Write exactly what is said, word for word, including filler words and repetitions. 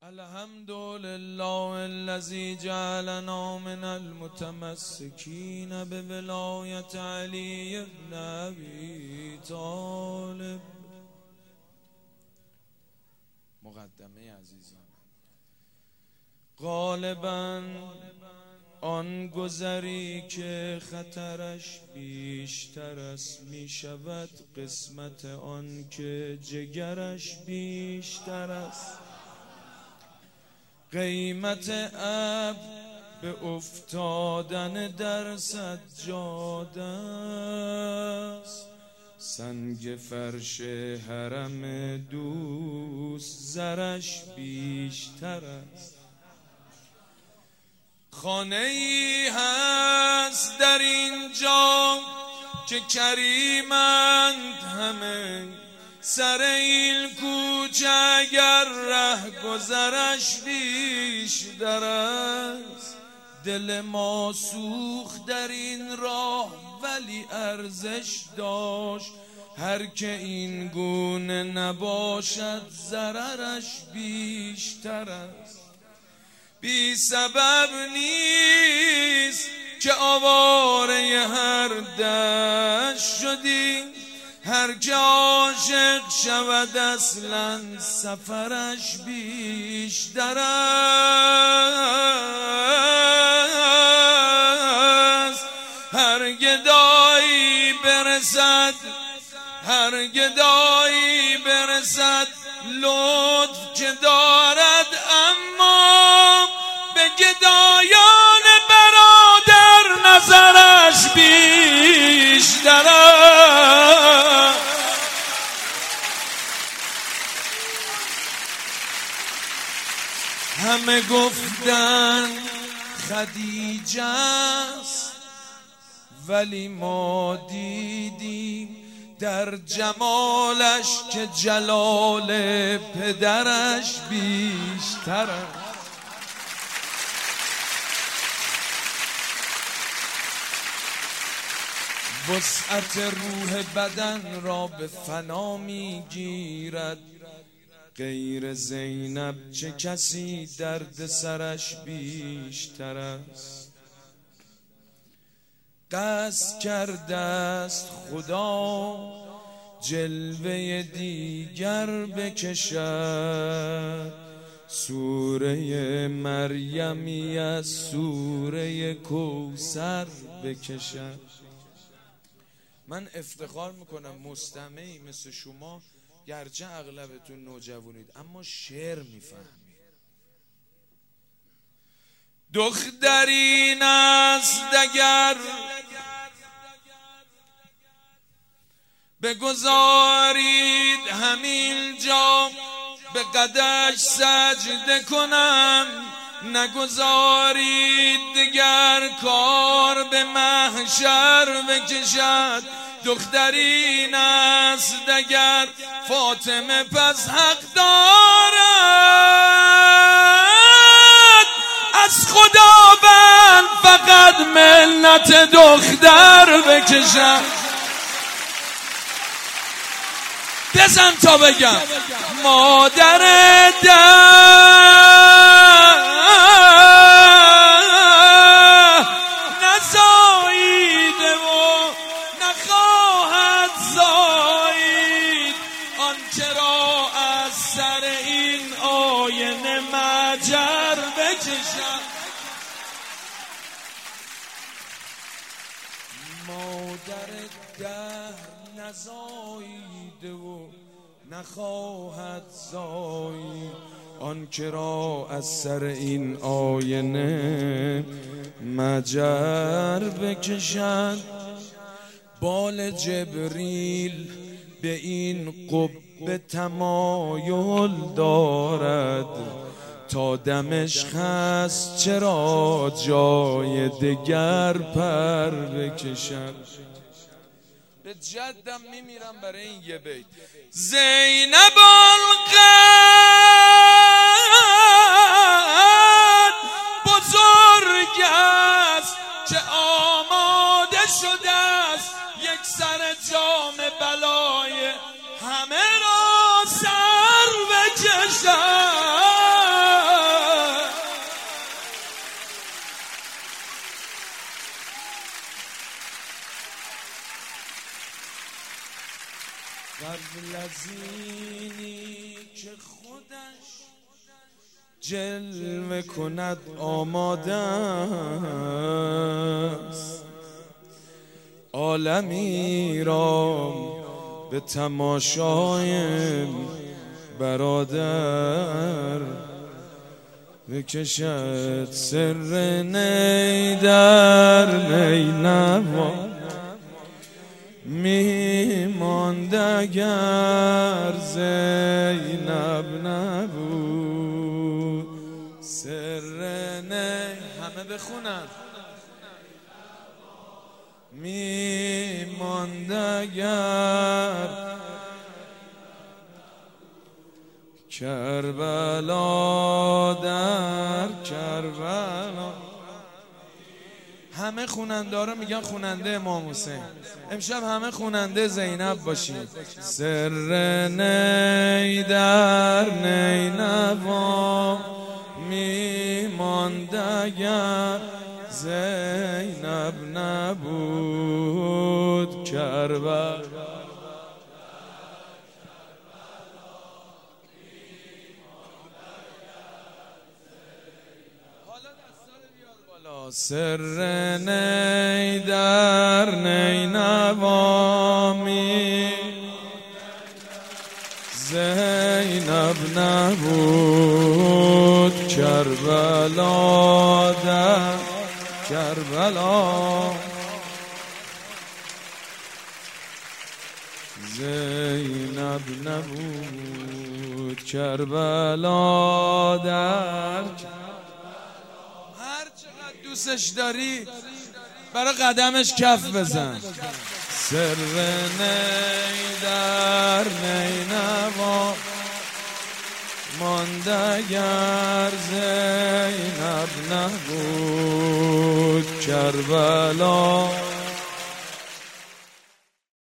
الحمد لله الذي جعلنا من المتمسكين بولایت علی بن ابی طالب. مقدمه عزیزان، غالباً آن گذری که خطرش بیشتر است می شود قسمت آن که جگرش بیشتر است. قیمت ابر به افتادن در سجاده است، سنگ فرش حرم دوست زرش بیشتر است. خانه ای هست در اینجا که کریمند همه، سر این کوچه اگر ره گذرش بیشتر است. دل ما سوخت در این راه ولی ارزش داشت، هر که این گونه نباشد ضررش بیشتر است. بی سبب نیست که آواره هر دشت شدی، هر که عاشق شود اصلا سفرش بیشتر است. هر گدایی برسد هر گدایی برسد لطف که دارد، اما به گدایان برادر نظرش بیشتر است. همه گفتن خدیجه است، ولی ما دیدیم در جمالش که جلال پدرش بیشتر است. وسعت روح بدن را به فنا میگیرد، غیر زینب چه کسی درد سرش بیشتر است. قصد کرده است خدا جلوه دیگر بکشد، سوره مریمی از سوره کوثر بکشد. من افتخار میکنم مستمعی مثل شما، گرچه اغلبتون نوجوانید اما شعر میفهمید. دخترین است اگر بگذارید همین جا به قدش سجده کنم، نگذارید دیگر کار به محشر بکشد. دخترین است اگر فاطمه پس حق دارد، از خداوند فقط منت دختر بکشد. بزن تا بگم مادر ده نزاییده و نخواهد زایید، آن چرا از سر این آینه مجر بکشد. مادر ده نزاییده و نخواهد زایید، آن که را از سر این آینه مجر بکشد. بال جبریل به این قبه تمایل دارد، تا دمشق هست چرا جای دگر پر بکشد. به جدم میمیرم برای این یه بیت. زینب آنقدر بزرگ است که آماده شده است یک سر جام بلای همه را سر بکشد. طفل از اینی که خودش جلوه کند آماده است، عالمی را به تماشای برادر بکشد سر نی در نینوا. میماند اگر زینب نبود سر نی. همه بخونن. میماند اگر کربلا در کربلا. همه خوننده رو میگن خوننده امام حسین. امشب همه خوننده زینب باشید. سر نی در نینوا میماند اگر زینب نبود کربلا. سر نی در نینوا می زینب نبود کربلا در کربلا. زینب نبود کربلا در دوستش داری برای قدمش کف بزن. سر نی در نینوا ماند اگر زینب نبود کربلا.